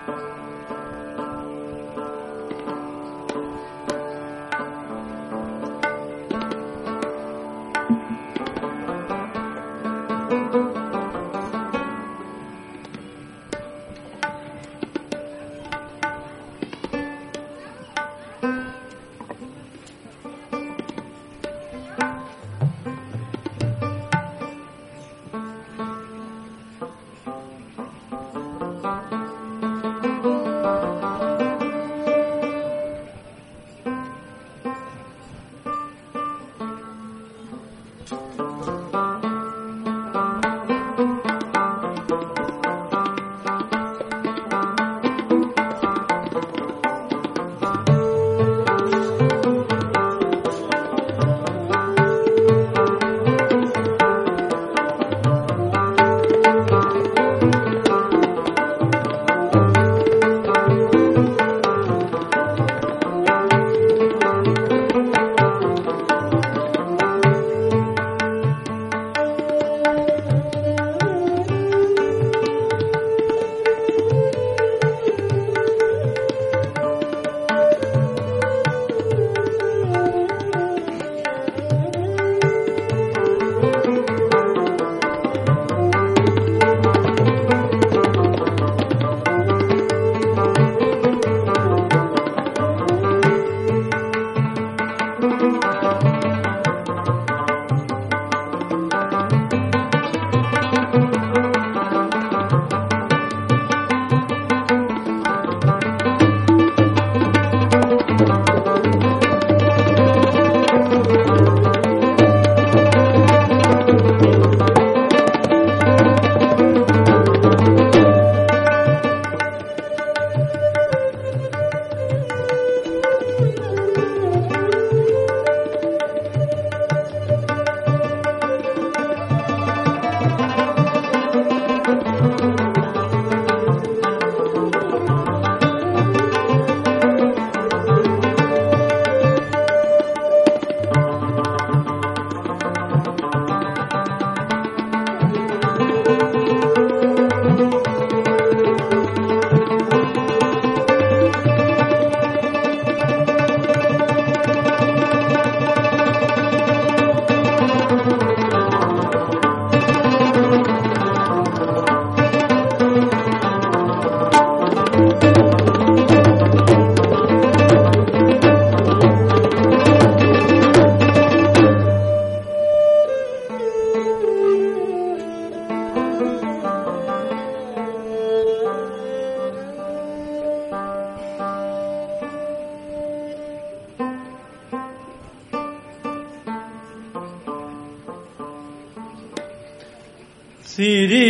श्री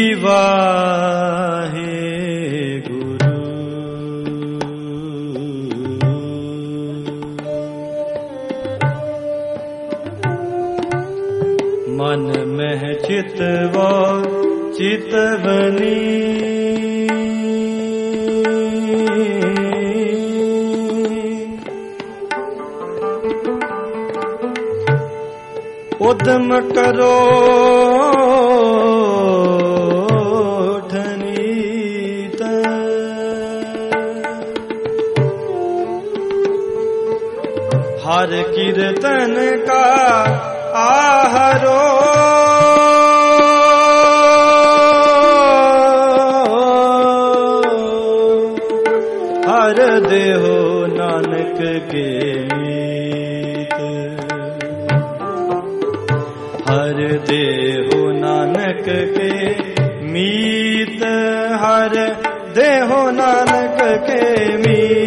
वाहे गुरु मन में चितवा चितवनी उद्यम करो हर कीर्तन का आहरो हर देहो नानक के मीत हर देहो नानक के मीत हर देहो नानक के मीत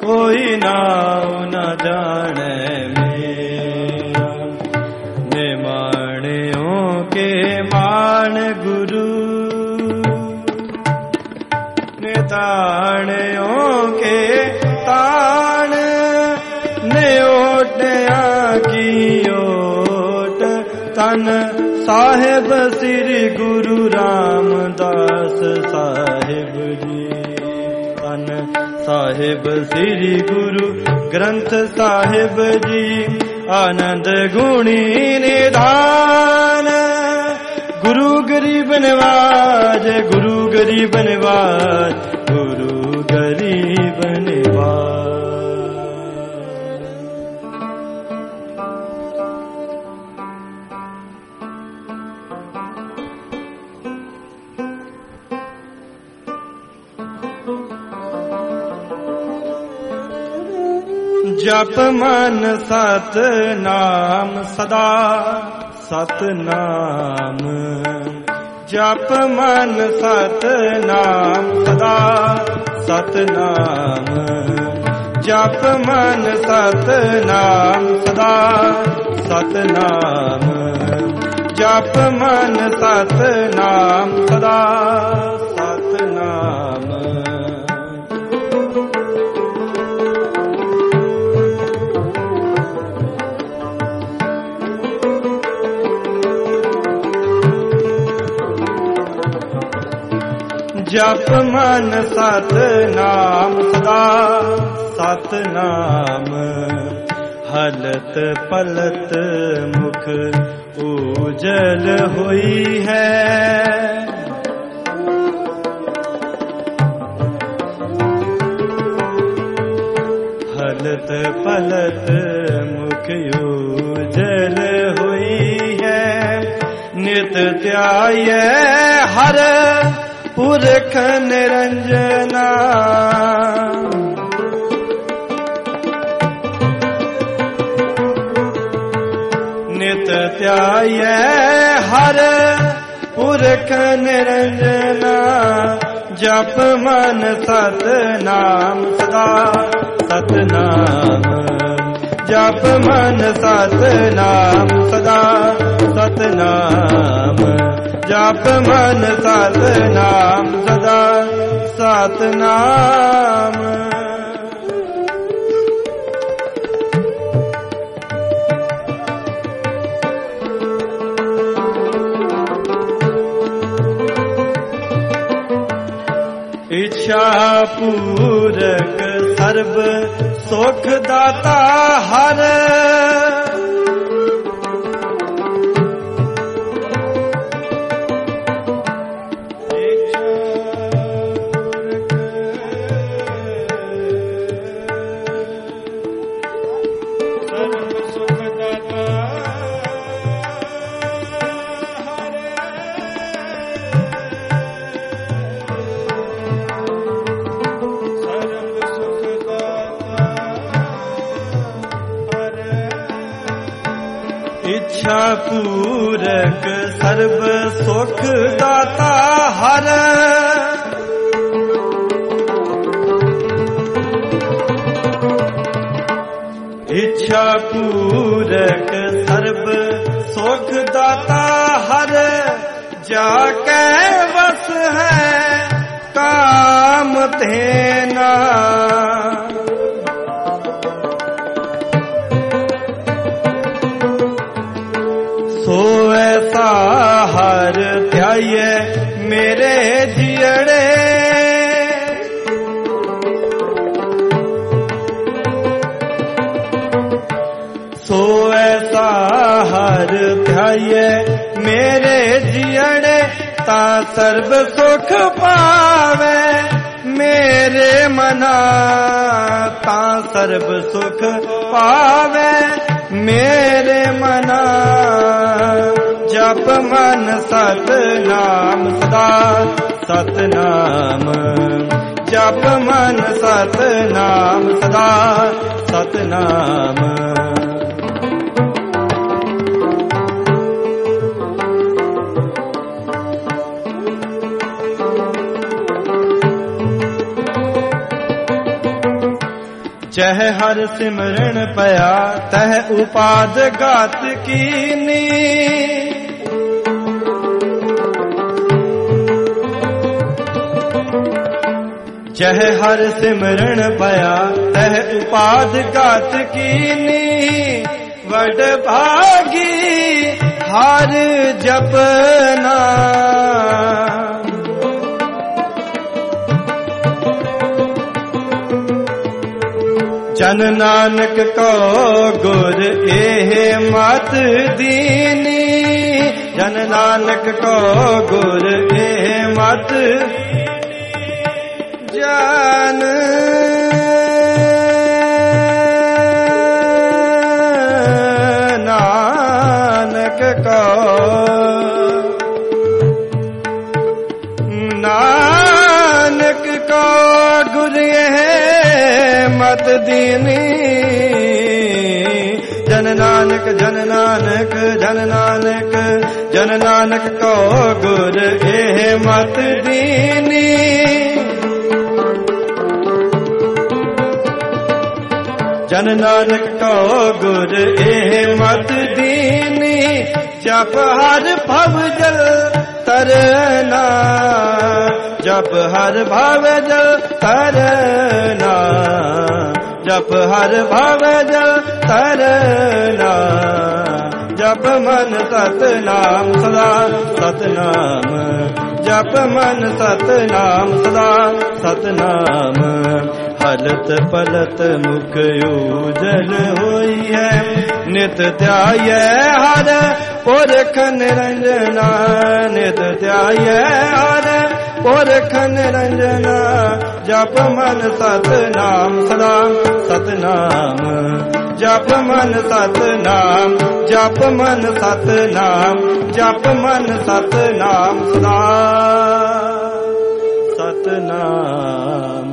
कोई नाव न जाने मेरा। निमाणियों के मान गुरु, निताणियों के ताण, नेओटिया की ओट। तन साहेब श्री गुरु रामदास साहिब जी, तन साहिब श्री गुरु ग्रंथ साहिब जी। आनंद गुणी निधान, गुरु गरीब नवाज, गुरु गरीब नवाज, गुरु गरीब नवाज। जप मन सत नाम सदा सत नाम, जप मन सत नाम सदा सत नाम, जप मन सत नाम सदा सत नाम, जप मन सत नाम सदा सत नाम। जप मन सत नाम सदा सत नाम, हलत पलत मुख उजल हुई है। हलत पलत मुख उजल हुई है। नित ध्याय हर पुरख निरंजना, नित ध्याय हर पुरख निरंजना। जप मन सत नाम सदा सत नाम, जप मन सत नाम सदा सत नाम, जप मन सत नाम सदा सत नाम। इच्छा पूरक सर्व सुख दाता हर, इच्छा पूरक सर्व सुख दाता हर। इच्छा पूरक सर्व सुख दाता हर, जाके बस है काम तेना। सो ऐसा हर ध्याय मेरे जियड़े, सो ऐसा हर ध्याय मेरे जियड़े। ता सर्व सुख पावे मेरे मना, ता सर्व सुख पावे मेरे मना। जप मन सत नाम सदा सत नाम, जप मन सत नाम सदा सत नाम। चह हर सिमरन पया तह उपाद गात कीनी। चह हर सिमरन पया तह उपाद गात कीनी। वड भागी हर जपना जन नानक को गुर एह मत दीनी। जन नानक को गुर एह मत जन नानक को नानक को गुर मत दीनी। जन नानक जन नानक जन नानक जन नानक को गुर एह मत दीनी। जन नानक को गुर एह मत दीनी। जप हर भव जल तरना जप हर भव जल तरना जप हर भव जल तरना। जप मन सतनाम सदा सतनाम जप मन सतनाम सदा सतनाम। हलत पलत मुख उजल होई है नित ध्याय हर पुरख निरंजना। नित ध्याय हर पुरख निरंजना। जप मन सतनाम सदा सतनाम जप मन सतनाम जप मन सतनाम जप मन सतनाम सदा सतनाम।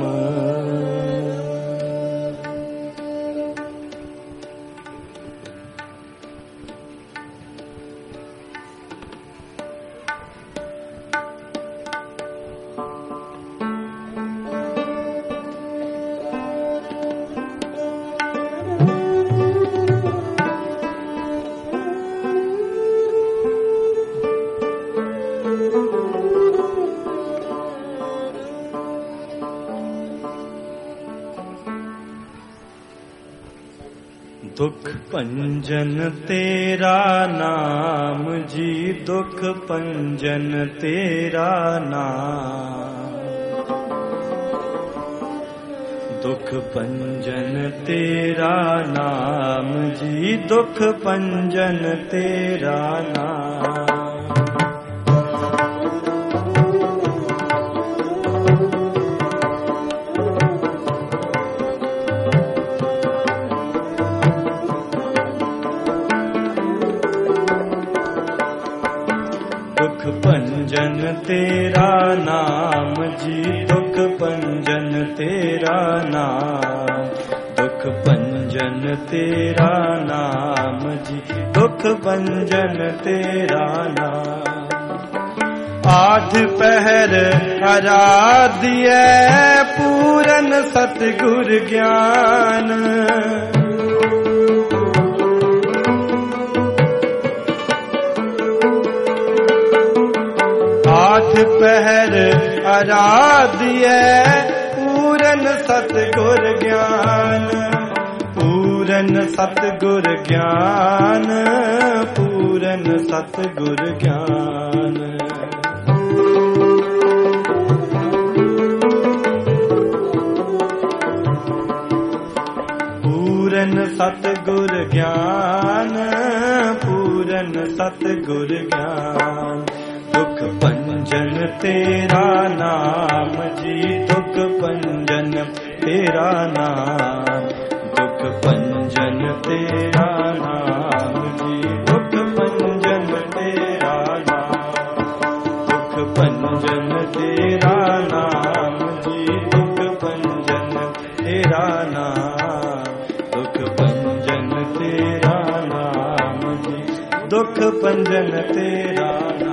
दुख पंजन तेरा नाम जी दुख पंजन तेरा नाम। दुख पंजन तेरा नाम जी दुख पंजन तेरा नाम। पंजन तेरा नाम जी दुख पंजन तेरा नाम। दुख पंजन तेरा नाम जी दुख पंजन तेरा नाम। आध पहर आराध्य पूरन सतगुर ज्ञान। आठ पहर आराध्य पूरन सतगुर ज्ञान। पूरन सतगुर ज्ञान पूरन सतगुर ज्ञान। पूरन सतगुर ज्ञान पूरन सतगुर ज्ञान। दुख पंजन तेरा नाम जी दुख पंजन तेरा नाम। दुख पंजन तेरा नाम जी दुख पंजन तेरा नाम। दुख पंजन तेरा नाम जी दुख पंजन तेरा नाम। दुख पंजन तेरा नाम जी दुख पंजन तेरा नाम।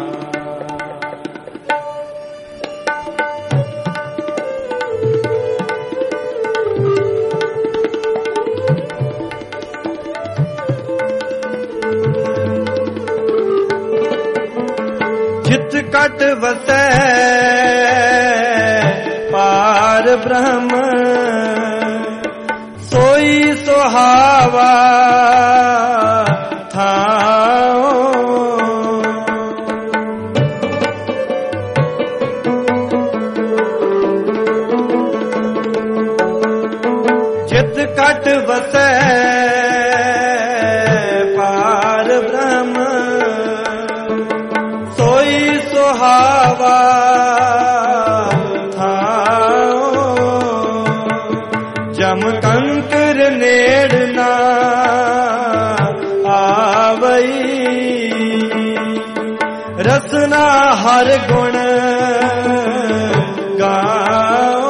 कट वसै पार ब्रह्म सोई सुहावा थाओ। जित कट वसै पार ब्रह्म सोई सुहावा थाओ। जम कंकर नेड़ ना आवई रसना हर गुण गाओ।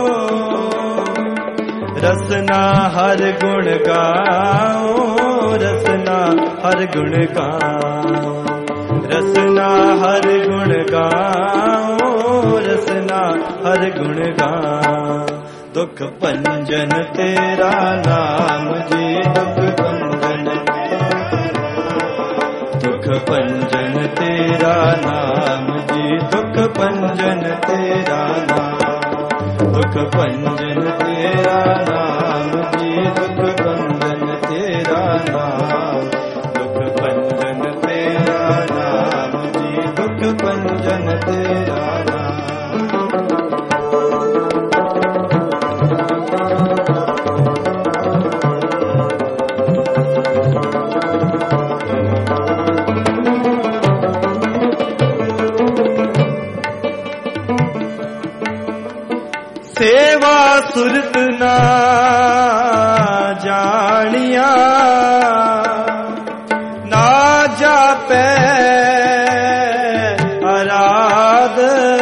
रसना हर गुण गाओ रसना हर गुण गाओ। रसना हर गुण गाओ रसना हर गुण गाओ। दुख भंजन तेरा नाम जी दुख भंजन। दुख भंजन तेरा नाम जी दुख भंजन तेरा नाम। दुख भंजन तेरा नाम जी दुख भंजन तेरा नाम। दुख भंजन तेरा नाम जी दुख भंजन तेरा नाम। सेवा सुरत ना जानिया ना जापै आराध।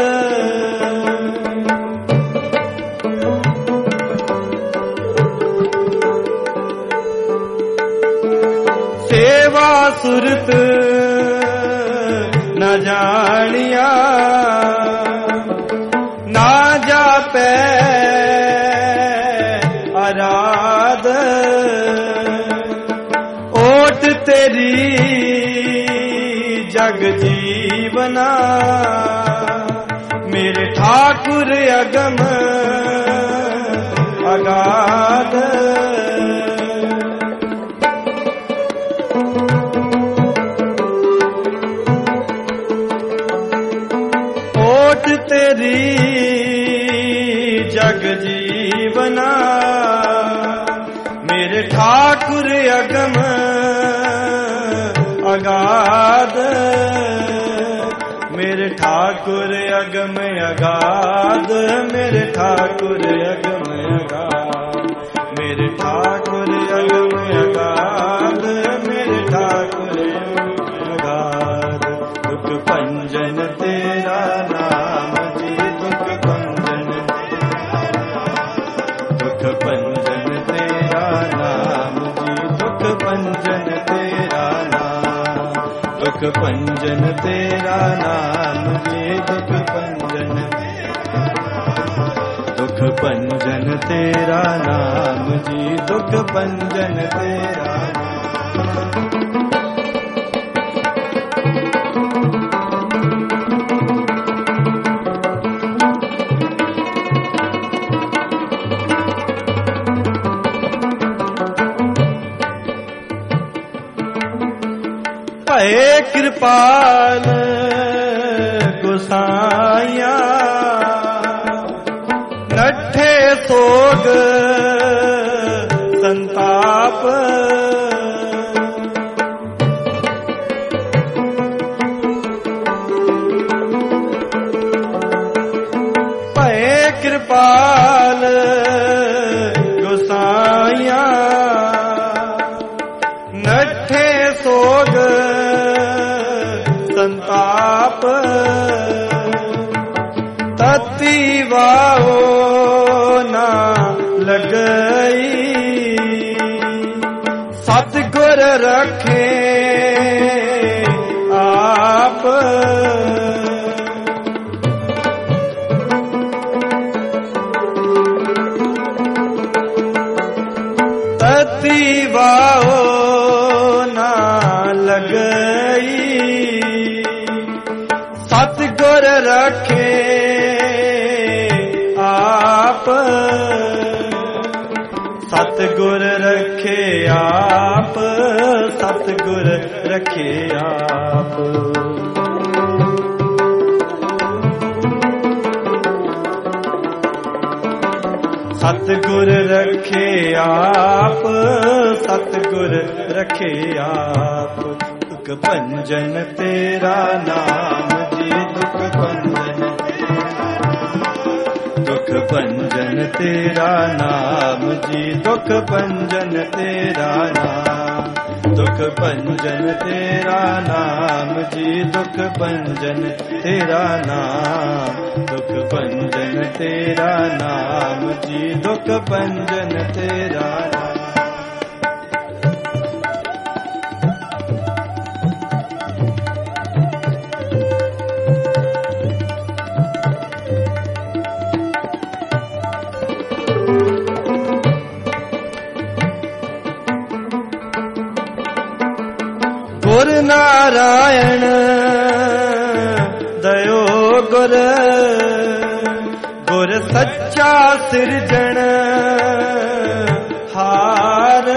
सेवा सुरत न जानिया ना जापै आराध। ओट तेरी जग जीवना मेरे ठाकुर अगम अगाध। ओट तेरी जग जीवना मेरे ठाकुर अगम अगाध। मेरे ठाकुर अगम अगाध मेरे ठाकुर अगम अगाध। मेरे ठाकुर अगम अगाध मेरे ठाकुर अगाध। दुख भंजन तेरा नाम जी दुख भंजन। दुख भंजन तेरा नाम जी दुख भंजन तेरा नाम। दुख भंजन तेरा नाम जी दुख भंजन। दुख भंजन तेरा नाम जी दुख भंजन तेरा नाम। भये कृपाल गुसाइया नठे सोग संताप। भये कृपाल गुसाइया नठे सोग संताप। तती वाओ ना लगई सतगुर रखे आप। तती वाओ ना लगई सतगुर सतगुर रखे आप, सतगुर रखे आप। सतगुर रखे आप, सतगुर रखे आप। दुख भंजन तेरा नाम जी, दुख भंजन, दुख भंजन तेरा नाम जी, दुख भंजन तेरा नाम, दुख भंजन तेरा नाम जी, दुख भंजन तेरा नाम, दुख भंजन तेरा नाम जी, दुख भंजन तेरा नाम। गुर नारायण दयो गुर, गुर सच्चा सिरजन हार।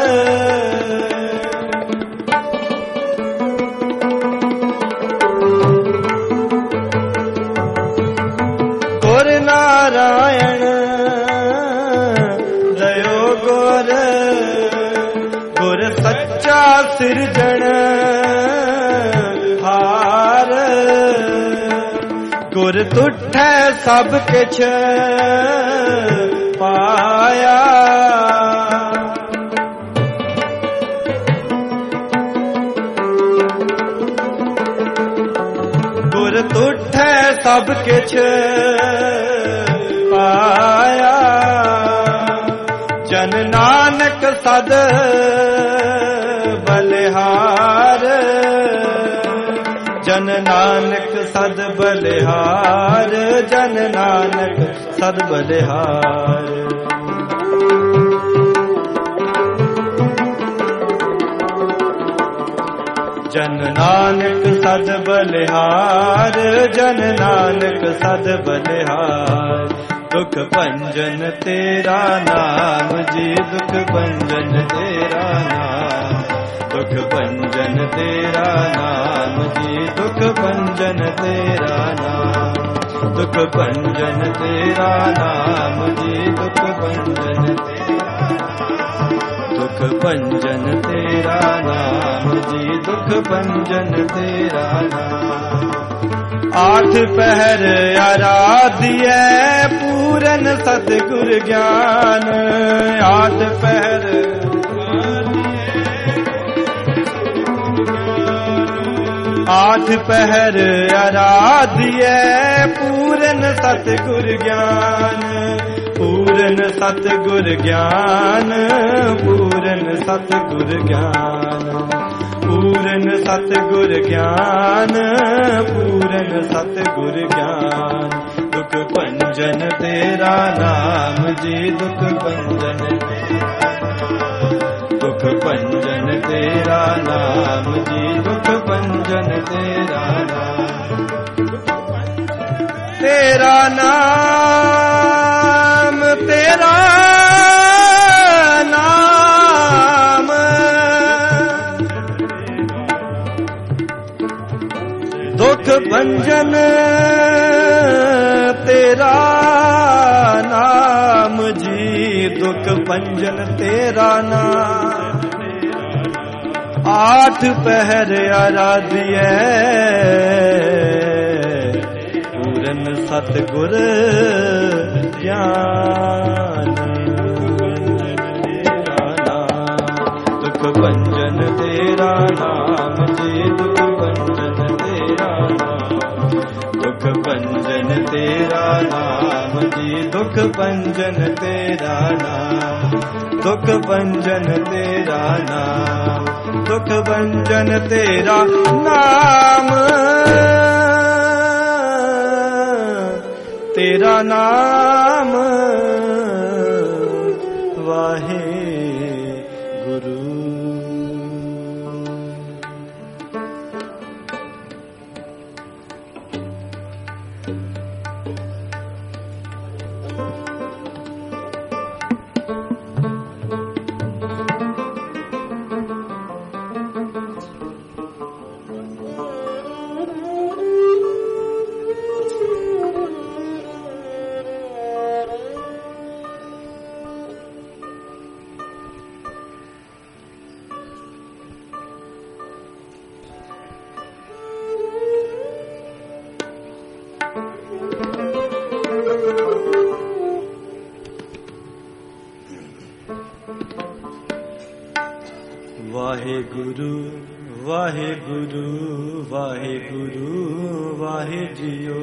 गुर नारायण दयो गुर, गुर सच्चा सिरजन हार। गुर तुठै सब किछ पाया, गुर तुठै सब किछ पाया। जन नानक सद बलिहार, जन नानक सद बलिहार, जन नानक सद बलिहार। जन नानक सद बलिहार, जन नानक सद बलिहार। दुख भंजन तेरा नाम जी, दुख भंजन तेरा नाम, दुख भंजन तेरा नाम जी, दुख भंजन तेरा नाम, दुख भंजन तेरा नाम जी, दुख भंजन तेरा नाम, दुख भंजन तेरा नाम जी, दुख भंजन तेरा नाम। आठ पहर आराध्य पूरन सतगुर ज्ञान, आठ पहर आठ पहर आराध्य पूरन सतगुर ज्ञान, पूरन सतगुर ज्ञान, पूरन सतगुर ज्ञान, पूरन सतगुर ज्ञान, पूरन सतगुर ज्ञान। दुख भंजन तेरा नाम जी, दुख भंजन तेरा नाम, दुख भंजन तेरा नाम जी, दुख भंजन तेरा नाम। तेरा नाम, तेरा नाम, दुख भंजन तेरा नाम जी, दुख भंजन तेरा नाम। आठ पहर आराध्य पूरन सतगुर ज्ञान, दुख भंजन तेरा नाम जी, दुख भंजन तेरा नाम, दुख भंजन तेरा नाम जी, दुख भंजन तेरा नाम, दुख भंजन तेरा नाम, दुख भंजन तेरा नाम, तेरा नाम वाहे गुरु। वाहेगुरु वाहेगुरु वाहेगुरु वाहे जियो।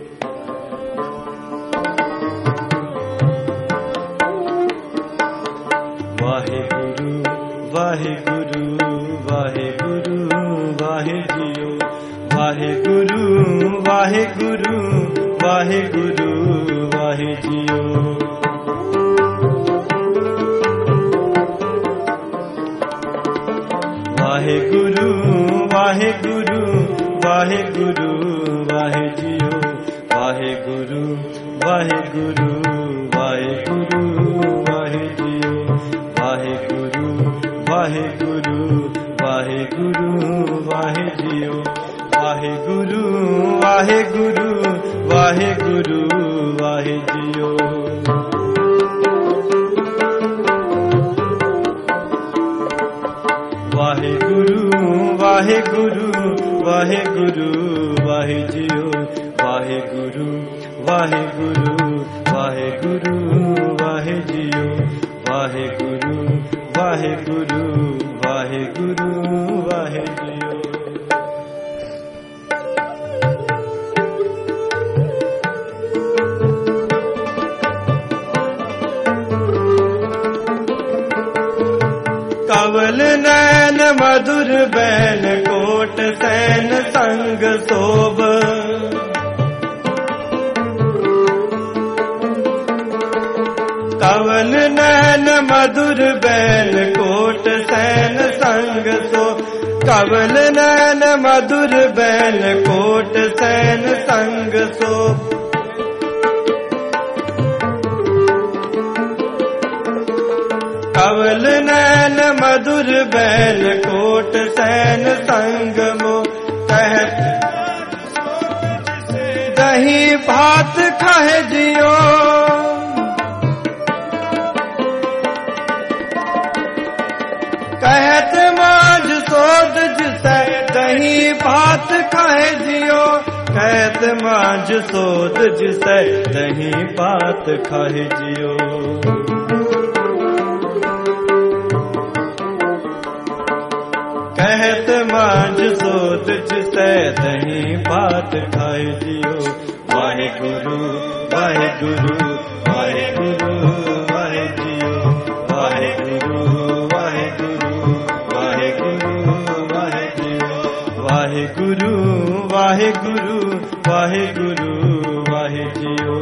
वाहेगुरु वाहेगुरु वाहेगुरु वाहे जियो। वाहेगुरु वाहेगुरु वाहेगुरु वाहे जियो। वाहेगुरु वाहेगुरु वाहेगुरु वाहे जियो। वाहेगुरु वाहेगुरु वाहेगुरु वाहे जियो। वाहेगुरु वाहेगुरु वाहेगुरु वाहे जियो। वाहेगुरु वाहेगुरु वाहेगुरु वाहे जियो। वाहेगुरु वाहेगुरु वाहेगुरु वाहे जियो। वाहेगुरु वाहेगुरु वाहेगुरु वाहे जियो। वाहेगुरु वाहेगुरु वाहेगुरु वाहे जियो। कवल नैन मधुर बैन कोट सैन संग शोभ। कवल नैन मधुर बैन कोट सैन संग शोभ। कवल नैन मधुर बैन कोट सैन संग शोभ। कवल नैन मधुर बैन कोट सैन संग मो। कहत दही भात खाए जियो। कहत माज सोद जिसे दही भात खाए जियो। कहत माज सोद जिसे दही भात खाए जियो। कहत मांझ सोद जिसे दही भात खाए जियो। वाहेगुरु वाहेगुरु वाहेगुरु वाहे जियो। वाहेगुरु वाहेगुरु वाहेगुरु वाहे जियो। वाहेगुरु वाहेगुरु वाहेगुरु वाहे जियो।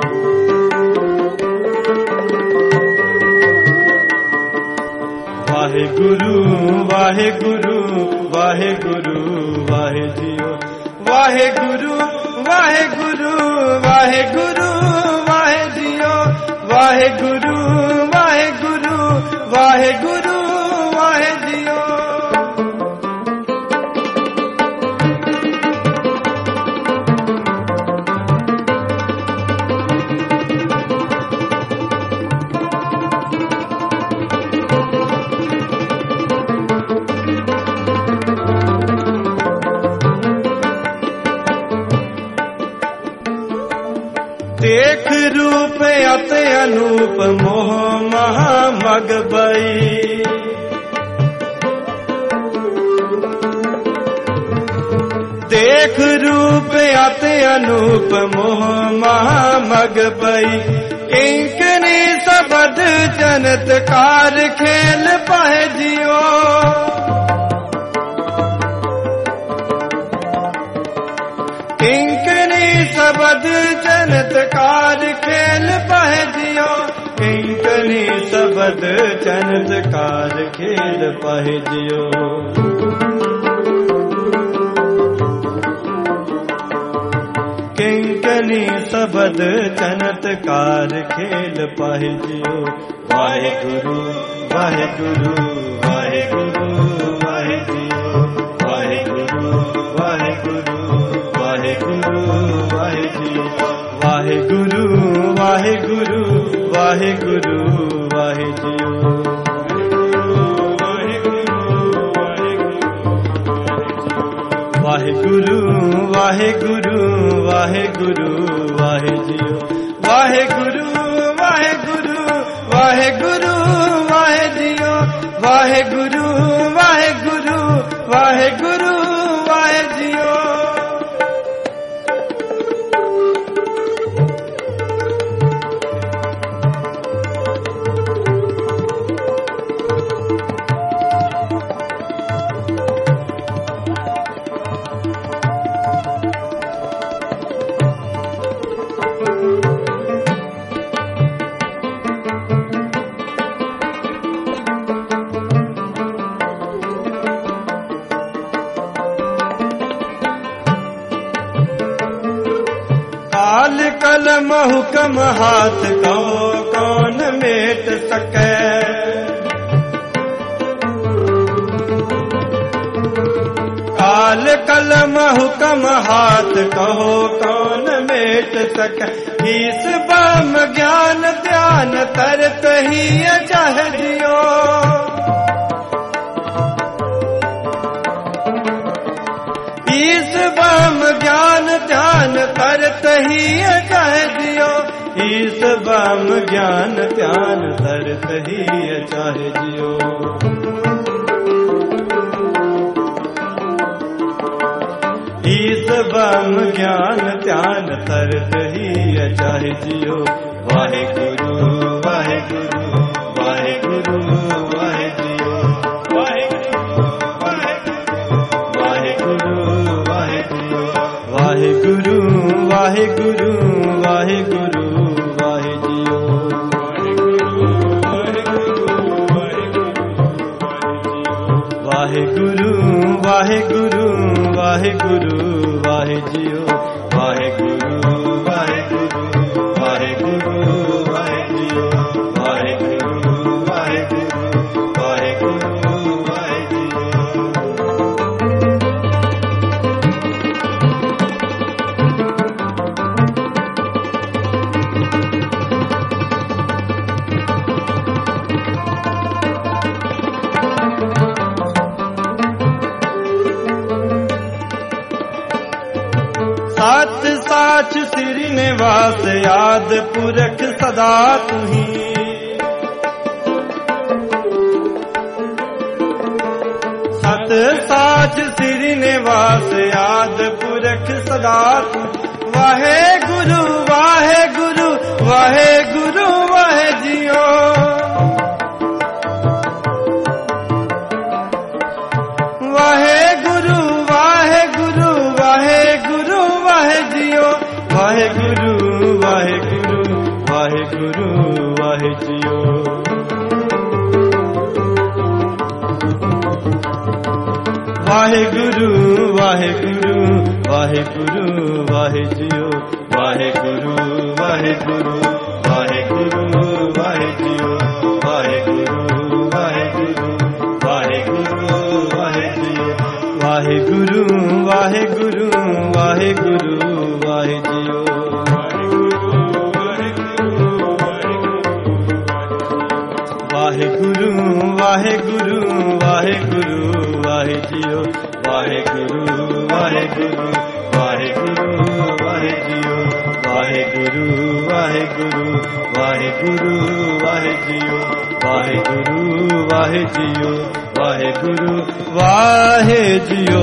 वाहेगुरु वाहेगुरु वाहेगुरु वाहे जियो। वाहेगुरु वाहेगुरु वाहेगुरु वाहे जियो। वाहेगुरु वाहेगुरु वाहेगुरु वाहे जियो। देख रूप अत अनूप मोह महा मग बई। देख रूप अत अनूप मोह महा मग बई। किंकनी सबद जनत कार खेल पाए जियो। किंकनी सबद जनत कार खेल पाए जियो। किंकनी सबद जनत कार खेल पाए जियो। किंकनी सबद जनत कार खेल पाए जियो। वाहेगुरु वाहेगुरु वाहेगुरु वाहे जियो। वाहेगुरु वाहेगुरु वाहेगुरु वाहे जियो। वाहेगुरु वाहेगुरु वाहेगुरु वाहे जियो। वाहेगुरु वाहेगुरु वाहेगुरु वाहे जियो। वाहेगुरु वाहेगुरु वाहेगुरु वाहे जियो। वाहेगुरु वाहे वाहे गुरु वाहे जियो। काल कलम हुक्म हाथ कहो कौन मेट सके। काल कलम हुक्म हाथ कहो कौन मेट सके। ईस बम ज्ञान ध्यान तरत ही चाह जियो। ईस बम ज्ञान ध्यान तरत ही चाह जियो। ईस बम ज्ञान ध्यान तरत ही चाह जियो। ईस बम ज्ञान ध्यान तरत ही चाह जियो। वाहे गुरु वाहे गुरु वाहे गुरु वाहे जियो। वाहे गुरु वाहे गुरु वाहे गुरु वाहे गुरु वाहे गुरु वाहे जियो। वाहे गुरु वाहे गुरु वाहे गुरु वाहे जियो। वाहे गुरु वाहे गुरु वाहे गुरु वाहे जियो। वाहे गुरु वाहे गुरु वाहे गुरु वाहे जियो। साच साच श्री निवास याद पुरख सदा तुही। सत साच श्री निवास याद पुरख सदा तू। वाहे गुरु वाहे गुरु वाहे गुरु वाहे जियो। वाहे गुरु वाहे गुरु वाहे गुरु वाहे जियो। वाहे गुरु वाहे गुरु वाहे गुरु वाहे जियो। वाहे गुरु वाहे गुरु वाहे गुरु वाहे जियो। वाहे गुरु वाहे गुरु वाहे गुरु वाहे जियो। वाहे गुरु वाहे गुरु वाहे गुरु वाहे जियो। वाहे गुरु वाहे गुरु वाहे गुरु वाहे जियो। वाहे गुरु वाहे गुरु वाहे गुरु वाहे जियो। वाहे गुरु वाहे गुरु वाहे गुरु वाहे जियो। वाहे गुरु वाहे गुरु वाहे गुरु वाहे जियो। वाहे गुरु वाहे जियो। वाहे गुरु वाहे जियो।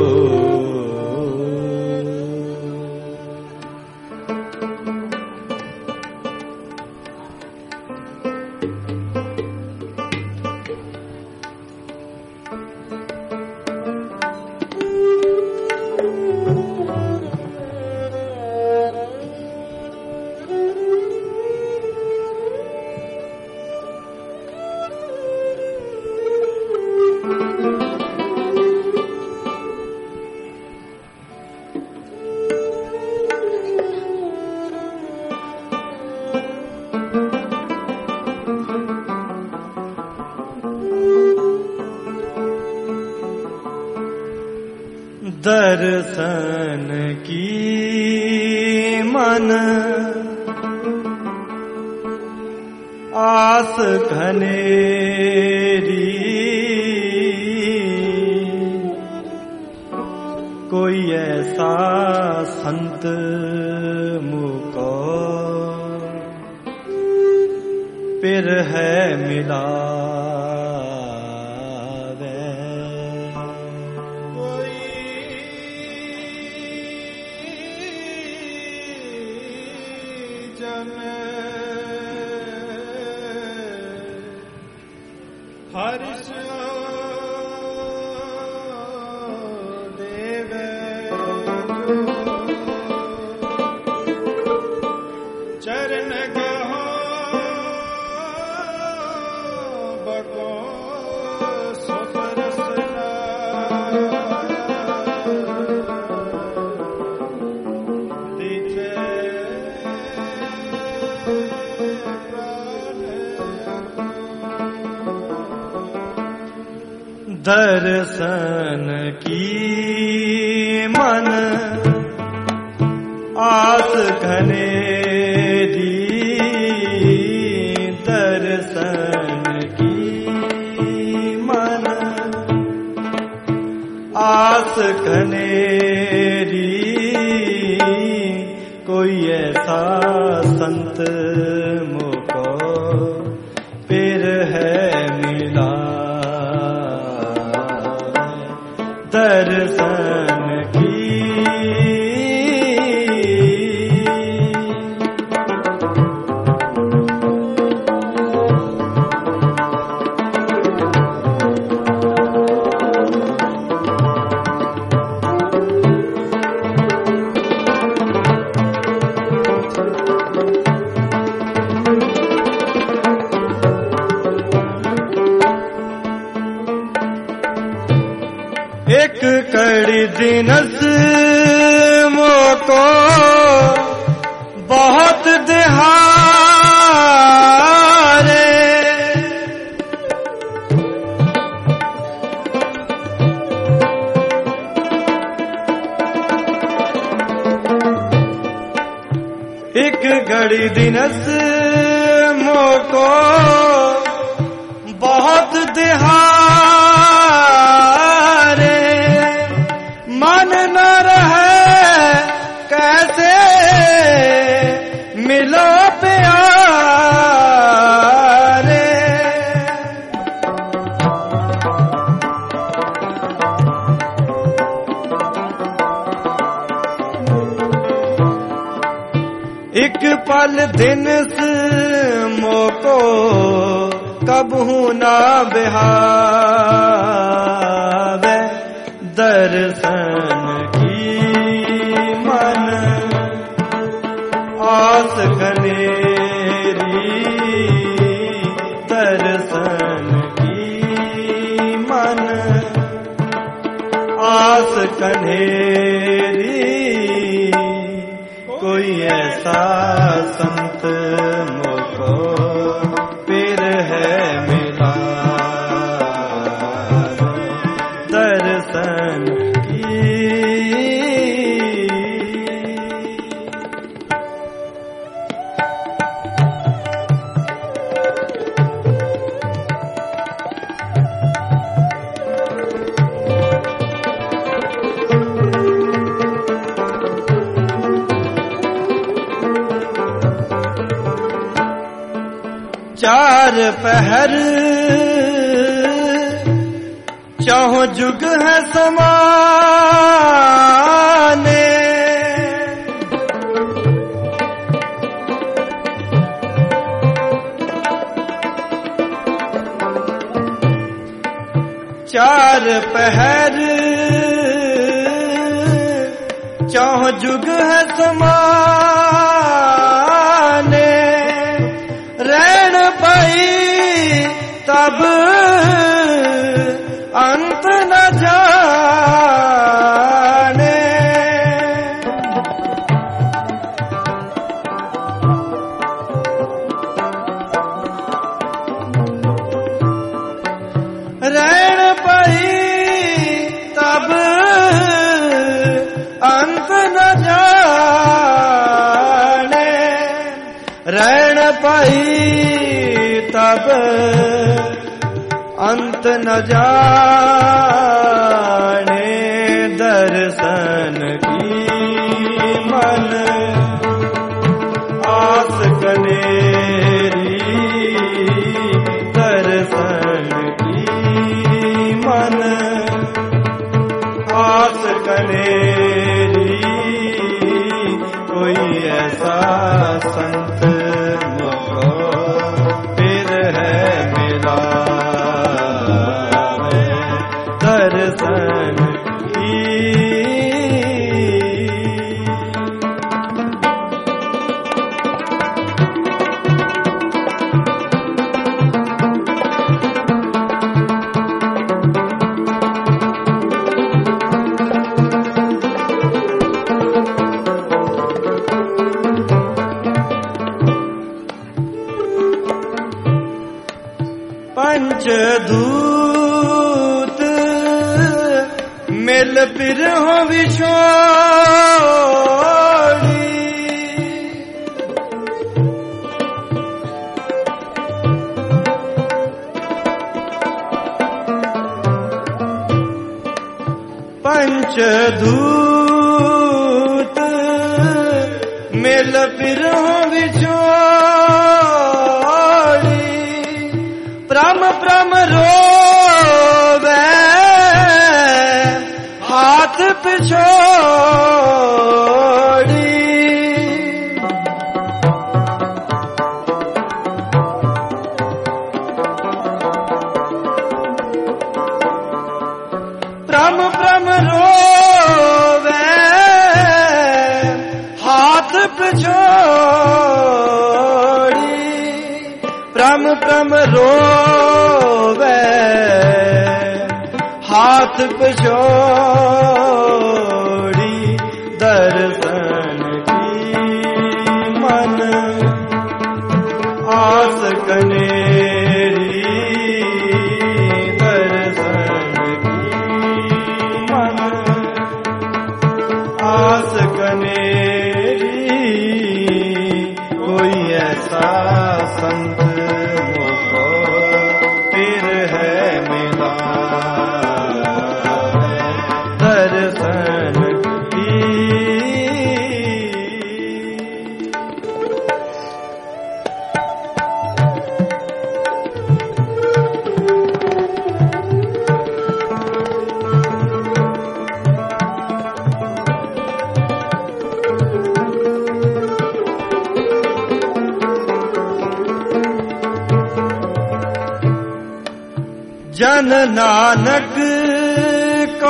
दर्शन की मन आस घनेरी, कोई ऐसा संत मुको फिर है मिला। हर्ष देव चरण गहो बको सुपरसना दिखे दर्शन की मन आस घनेरी दर्शन की मन आस घनेरी कोई ऐसा संत मुझको फिर है मिला दर्शन की एक कड़ी दिनस मोको बहुत दिहारे एक घड़ी दिनस मोको बहुत दिहारे मन न रहे कैसे मिलो प्यारे एक पल दिन मोको कबहू ना बिहावे दर्शन की मन आस घनेरी दर्शन की मन आस घनेरी कोई ऐसा संत मुझको फिर है मिला दर्शन की चार पहर चाहो जुग है समाने चार पहर चाहो जुग है समाने रैन पाई तब अंत न जाने रैन पाई तब अंत न जाने रैन पाई तब अंत न जाने दर्शन की मन आस कनेरी दर्शन की मन आस कनेरी कोई ऐसा संत मुझको फिर है मिला पंचदूत मिल फिर हो विछोड़ी, पंचदूत मिल फिर हो विछोड़ी, प्रम प्रम रोवे हाथ पिछोड़ी, प्रम प्रम रोवे हाथ पिछोड़ी, प्रम प्रम रोवे हाथ पिछोड़ी, दर्शन की मन आस कनेरी, दर्शन की मन आस कनेरी, कोई ऐसा संत मुझको फिर है मिला, दर्शन की। जन नानक को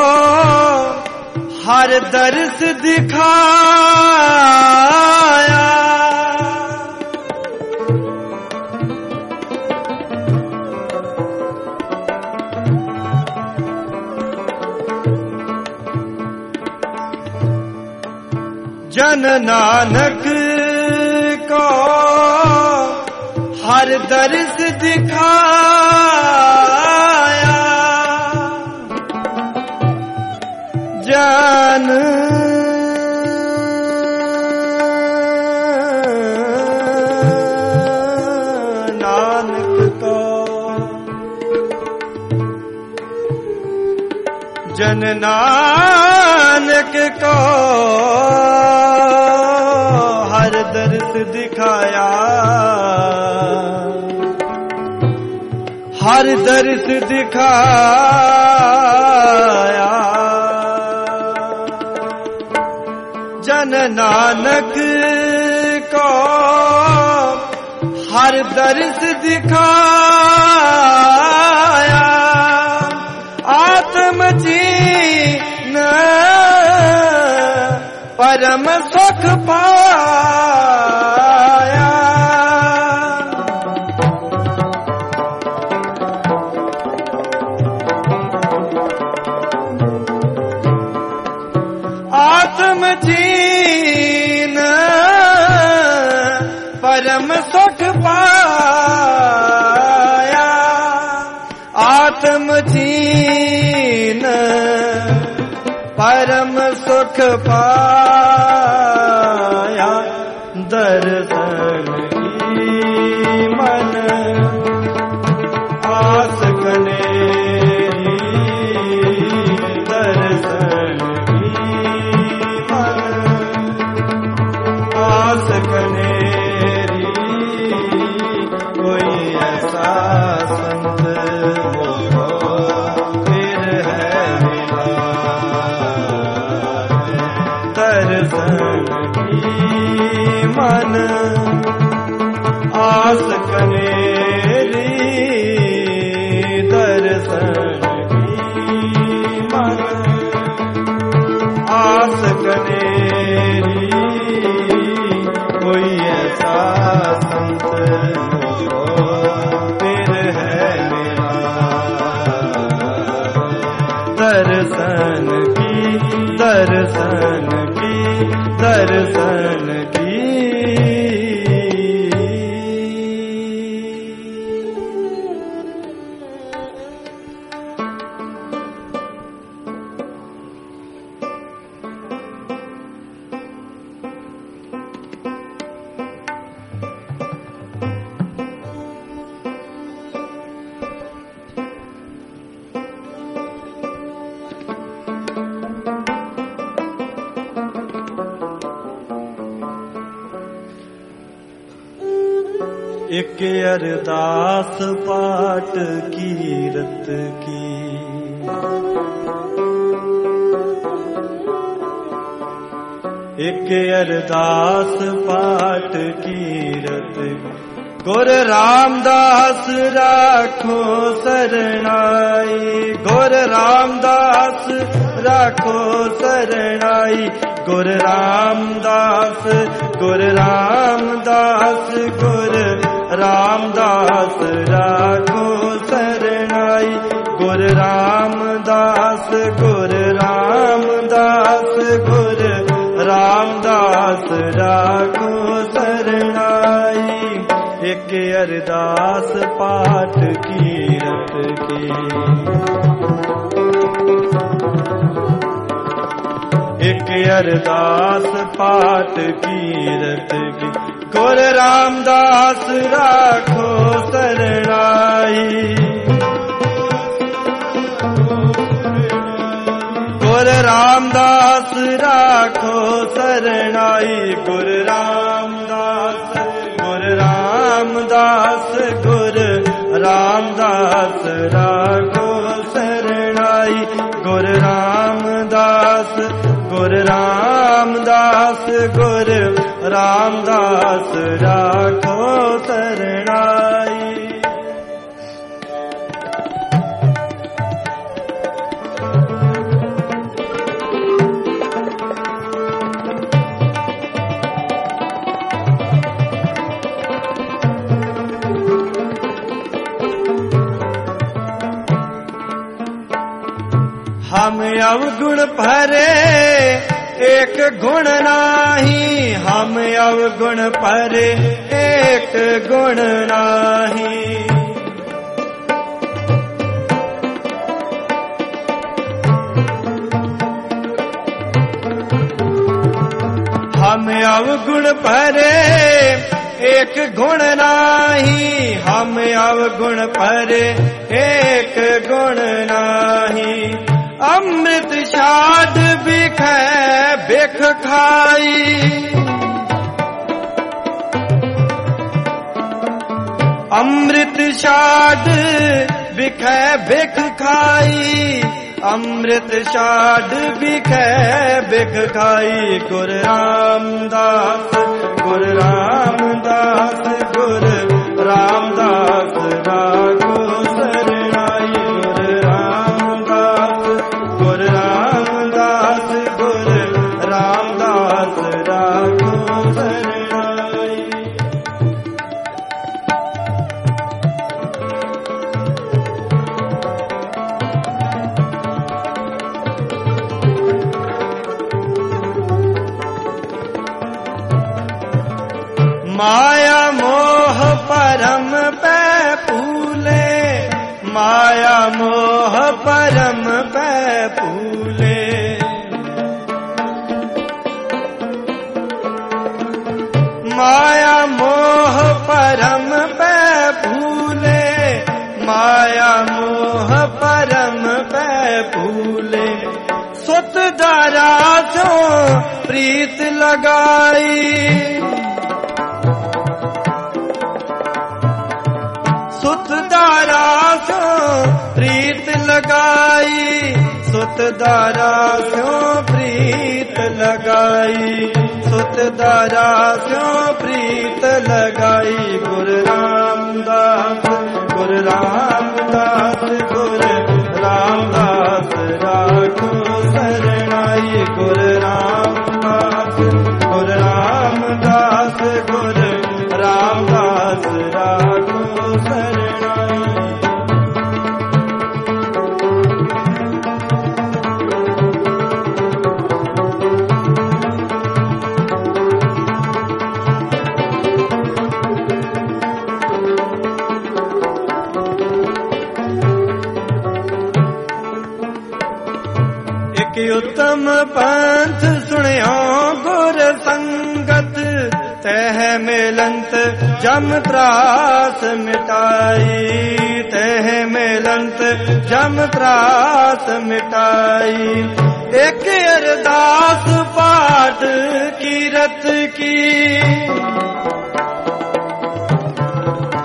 हर दर्श दिखाया, जन नानक को हर दर्श दिखाया, जन नानक को, जन नानक को हर दर्श दिखाया, हर दर्श दिखाया, जन नानक को हर दर्श दिखाया, आत्म जीन परम सुख पाया, आत्म जीन परम सुख पाया, आत्म जीन परम सुख पाया, दर्शन की मन आस कनेरी, दर्शन की मन आस कनेरी, कोई ऐसा संत मुझको फिर है मिला, दर्शन की मन आस कनेरी, दर्शन की मन आस कनेरी, कोई ऐसा संत मुझको फिर है मिला, दर्शन की, दर्शन की, दर्शन की। एक अरदास पाठ कीरत की। एक अरदास पाठ कीरत गुर रामदास राखो सरणाई। गुर रामदास राखो सरणाई। गुर रामदास गुर रामदास गुर रामदास राखो सरणाई। गुर रामदास गुर रामदास गुर रामदास राखो सरणाई। एक अरदास पाठ कीरत की। एक अरदास पाठ कीरत की गुर रामदास राखो सरणाई। गुर रामदास राखो सरणाई। गुर रामदास गुर रामदास गुर रामदास राखो सरणाई। गुर रामदास गुर रामदास गुर रामदास राखो सरणाई। हम अवगुण भरे एक गुण नाही। हम अवगुण भरे एक गुण नाही। हम अवगुण भरे एक गुण नाही। हम अवगुण भरे एक गुण नाही। अमृत शाद बिखै बिख खाई। अमृत शाद बिखै बिख खाई। अमृत शाद बिखै बिख खाई। गुर रामदास गुर रामदास गुर रामदास राखो सरणाई। गुर रामदास गुर रामदास गुर रामदास राखो सरणाई। माया मोह परम पै फूले। माया मोह परम पै फूले। माया मोह परम पै फूले। माया मोह परम पै फूले। सुत दारा सो प्रीत लगाई। सुत दारा सो प्रीत लगाई। सुत दारा सो प्रीत लगाई। सुत दारा सो प्रीत लगाई। गुर रामदास गुर रामदास गुर रामदास राखो सरणाई। गुर रामदास गुर रामदास गुर रामदास राखो सरणाई। एक उत्तम पंथ सुनियो गुर संगत। तह मिलंत जम त्रास मिटाई। तह मिलंत जम त्रास मिटाई। एक अरदास पाठ कीरत की।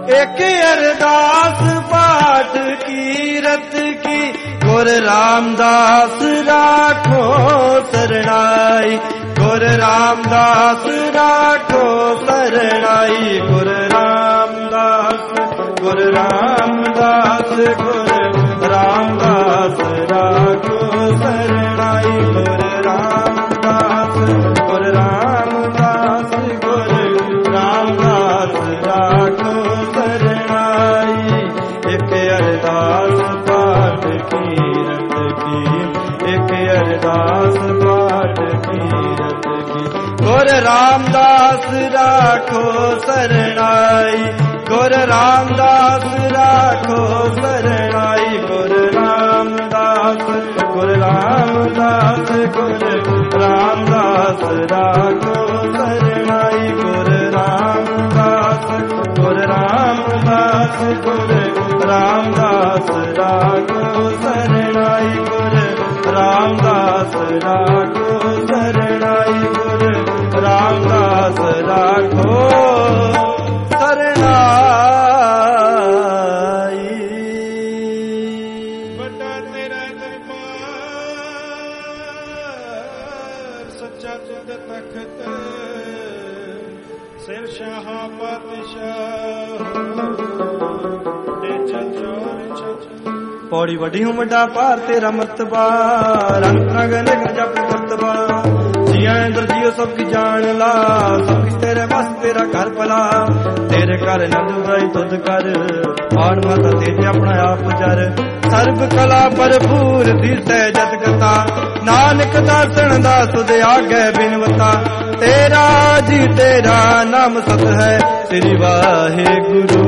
एक अरदास पाठ कीरत की, गुर रामदास राखो सरणाई, गुर रामदास राखो सरणाई, गुर रामदास, गुर रामदास, गुर रामदास राखो सरणाई, गुर रामदास, गुर रामदास, गुर रामदास राखो सरणाई। एक अरदास पाठ कीरत की, एक अरदास पाठ कीरत की, गुर रामदास राखो सरणाई, गुर रामदास राखो सरणाई, गुर रामदास, गुर रामदास, गुर रामदास राखो सरणाई, गुर रामदास, गुर रामदास, गुर रामदास राखो सरणाई, गुर रामदास राखो सरणाई, गुर रामदास राखो सरणाई। बड़ा तेरा दरबार सच्चा तुद तख्त, सिर शाह पातशाह दे चचोर चच। पौड़ी वड्डी हूं वड्डा पार तेरा मर्तबा, रंग रंग निग जप करतबा, जिया इंद्र जियो सब की जान ला, सब की तेरे बस तेरा घर भला, तेरे घर नंद उदाई तुद कर, आन माता तेरे अपना आप जर, सर्ब कला भरपूर दिसै जत कथा, नानक दासण दा तुद आगे बिनवता, तेरा जी तेरा नाम सत है, तेरी वाहे गुरु।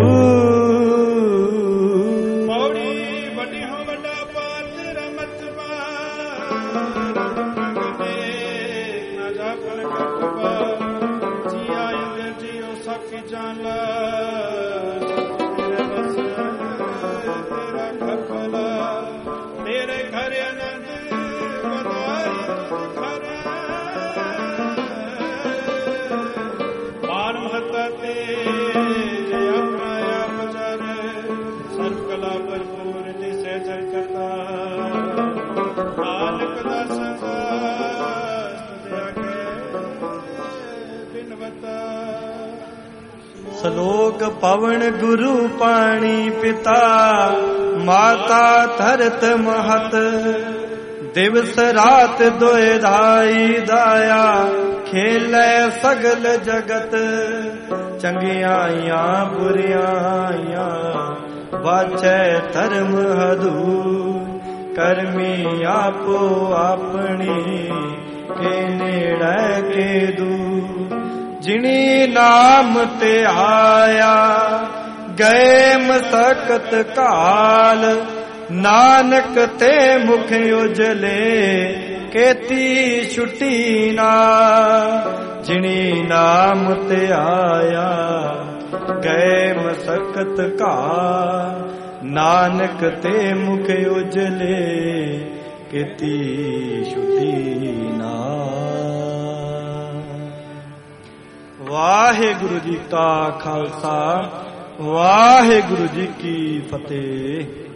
सलोक पवन गुरु पाणी पिता, माता धरत महत, दिवस रात दोए धाई दाया, खेलै सगल जगत, चंगियाइयां बुरियाइयां वाचै धर्म हदूर, करमी आपो अपनी के नेड़ै के दूर, जिनी नाम ते आया गए मसकत काल, नानक ते मुख उजले केती छुट्टी ना, जिनी नाम ते आया गए मसकत काल, नानक ते मुख उजले केती छुट्टी ना। वाहेगुरु जी का खालसा, वाहेगुरु जी की फतेह।